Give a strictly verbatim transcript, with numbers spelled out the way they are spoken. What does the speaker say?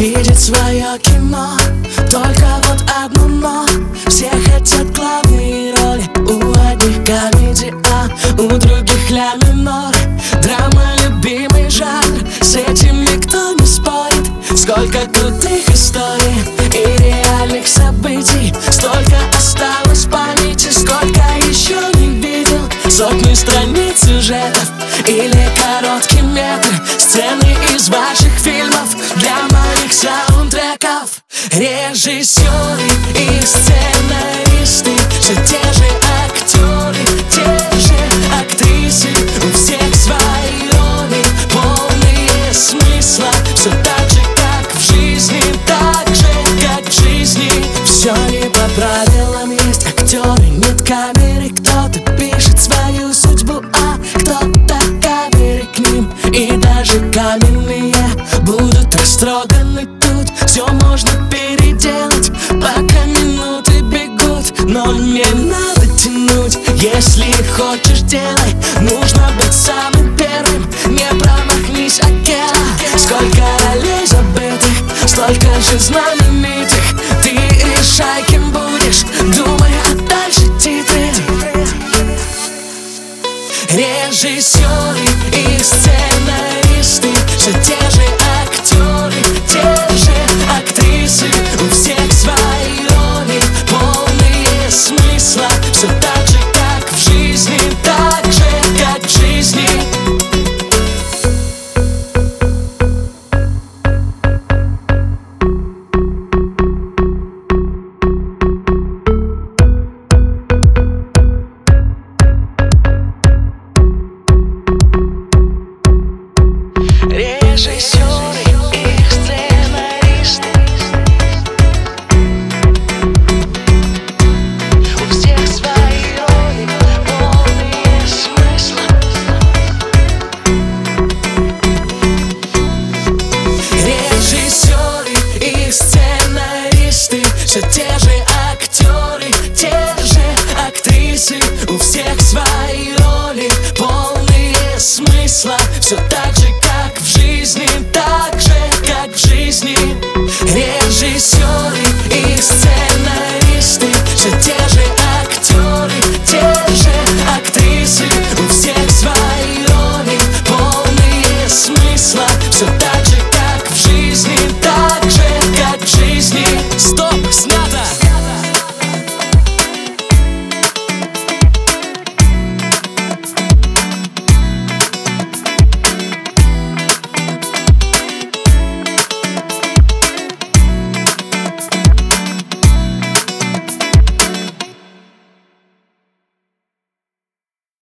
видит свое кино, только вот одно но. Все хотят главные роли, у одних комедий А, у других ля минор. Драма — любимый жанр, с этим никто не спорит. Сколько крутых историй и реальных событий, столько осталось в памяти, сколько еще не видел. Сотни страниц сюжетов или короткий метр, сцены из ваших фильмов для моих саундтреков. Режиссеры и сценаристы, все те же актеры, те же актрисы. У всех свои роли, полные смысла. Все так же, как в жизни, так же, как в жизни. Все не по правилам, есть актеры, нет камеры. Кто-то пишет свою судьбу, а кто-то каверы к ним. И даже каменные будут растроганы тут. Все можно переделать, пока минуты бегут. Но не надо тянуть, если хочешь, делай. Нужно быть самым первым, не промахнись, океан. Сколько ролей забытых, столько же знаменитых. Ты решай, кем будешь, думай, а дальше титры. Режиссеры и сценаристы, все те же актеры, те же актрисы. У всех свои роли, полные смысла. Все так же, как в жизни, так же, как в жизни. Режиссеры и сценаристы, у всех свои роли, полные смысла. Режиссеры и сценаристы, все те же актеры, те же актрисы. У всех свои роли, полные смысла. Все так же, как в жизни, так же, как в жизни. Режиссеры и сценаристы, все те же актеры, те же актрисы. У всех свои роли, полные смысла.